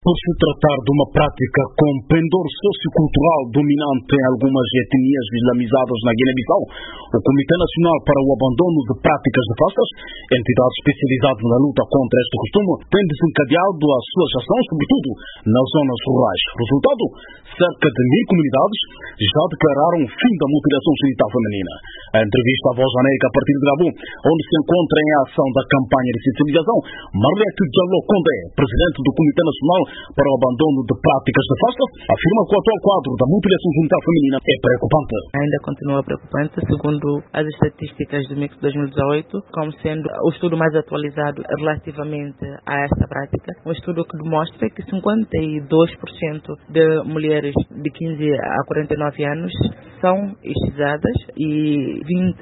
Por se tratar de uma prática com pendor sociocultural dominante em algumas etnias islamizadas na Guiné-Bissau, o Comitê Nacional para o Abandono de Práticas Nefastas, entidade especializada na luta contra este costume, tem desencadeado as suas ações, sobretudo nas zonas rurais. Resultado, cerca de 1000 comunidades já declararam o fim da mutilação genital feminina. A entrevista à Voz da América a partir de Gabo, onde se encontra em ação da campanha de sensibilização, Marleto Diallo Condé, presidente do Comitê Nacional para o Abandono de Práticas Nefastas, afirma que o atual quadro da mutilação genital feminina é preocupante. Ainda continua preocupante, segundo as estatísticas do MIC 2018, como sendo o estudo mais atualizado relativamente a esta prática. Um estudo que demonstra que 52% de mulheres de 15 a 49 anos são excisadas e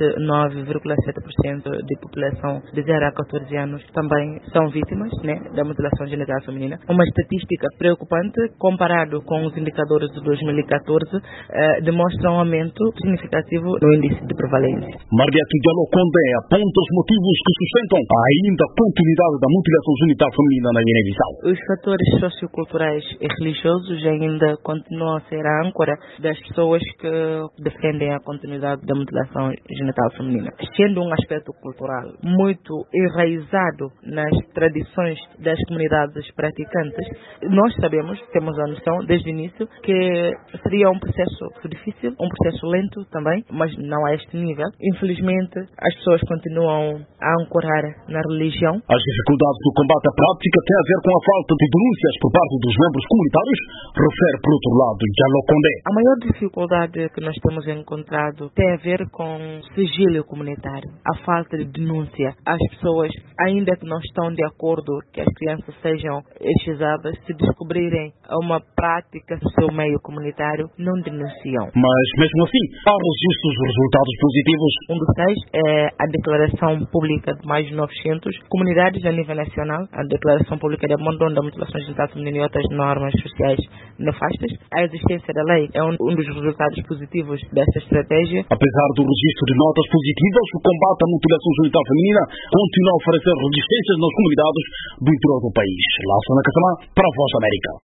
29,7% de população de 0 a 14 anos também são vítimas, da mutilação genital feminina. Uma estatística preocupante comparado com os indicadores de 2014, demonstra um aumento significativo no índice de prevalência. Marleto Diallo Condé aponta os motivos que sustentam ainda a continuidade da mutilação genital feminina na Guiné-Bissau. Os fatores socioculturais e religiosos ainda continuam a ser a âncora das pessoas que defendem a continuidade da mutilação genital feminina. Sendo um aspecto cultural muito enraizado nas tradições das comunidades praticantes, nós sabemos, temos a noção desde o início, que seria um processo difícil, um processo lento também, mas não a este nível. Infelizmente, as pessoas continuam a ancorar na religião. As dificuldades do combate à prática têm a ver com a falta de denúncias por parte dos membros comunitários, refere por outro lado Diallo Condé. A maior dificuldade que nós temos encontrado tem a ver com o sigilo comunitário, a falta de denúncia. As pessoas, ainda que não estão de acordo que as crianças sejam excisadas, se descobrirem uma prática no seu meio comunitário, não denunciam. Mas mesmo assim, há registros de resultados positivos. Um dos tais é a declaração pública de mais de 900 comunidades a nível nacional, a declaração pública de abandono da mutilação genital feminina e outras normas sociais nefastas. A existência da lei é um dos resultados positivos desta estratégia. Apesar do registro de notas positivas, o combate à mutilação genital feminina continua a oferecer resistências nas comunidades do interior do país. Lá na Casamã, para a Voz da América.